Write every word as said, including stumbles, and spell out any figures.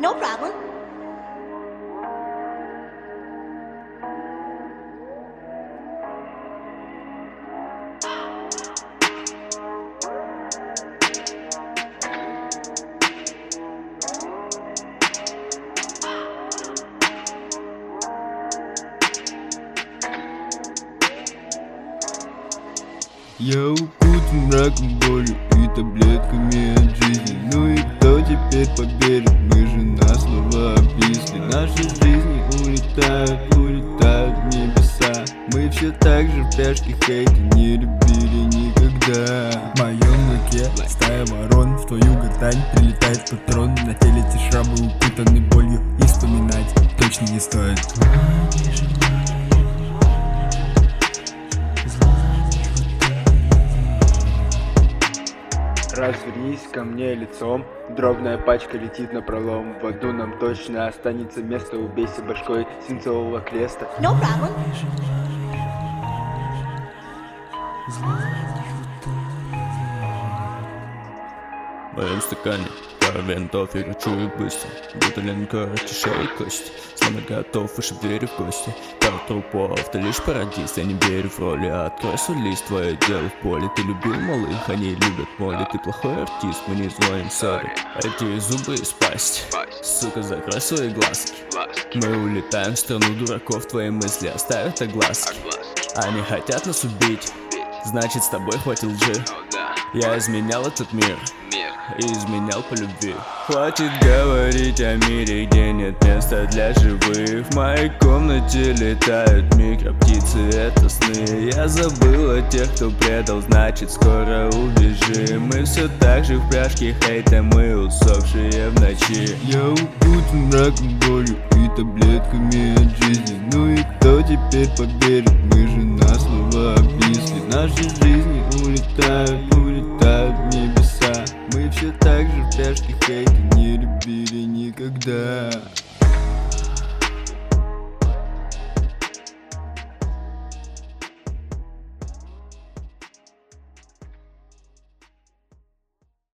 No problem. Я укутан мраком, болью и таблетками от жизни. Ну и кто теперь поверит, мы же на слова обвисли. Наши жизни улетают, улетают в небеса. Мы все так же в пляшке хейта не любили никогда. В моем руке стая ворон, в твою гортань прилетает патрон. На теле те шрамы упутаны болью, и вспоминать точно не стоит. Развернись ко мне лицом, дробная пачка летит напролом. В аду нам точно останется место, убейся башкой свинцового креста. No problem. В моем стакане пара винтов, я рычу их быстро. Бутылен короче шеи кости. Сломать готов, выше двери в гости. Пару трупов, ты лишь пародист. Я не верю в роли, открой свой лист. Твое дело в поле, ты любил малых, они любят моли. Ты плохой артист, мы не звоним, сори. Эти зубы из пасти, сука, закрой свои глазки. Мы улетаем в страну дураков, твои мысли оставят огласки. Они хотят нас убить, значит с тобой хватит лжи. Я изменял этот мир и изменял по любви. Хватит говорить о мире, где нет места для живых. В моей комнате летают микроптицы, это сны. Я забыл о тех, кто предал, значит скоро убежим. Мы все так же в пляшке хейта, мы усопшие в ночи. Я укутан мраком, болью и таблетками от жизни. Ну и кто теперь поверит, мы же на слова обвисли. Наши жизни улетают, улетают в небеса. Мы все так же в пляшке хейта не любили никогда.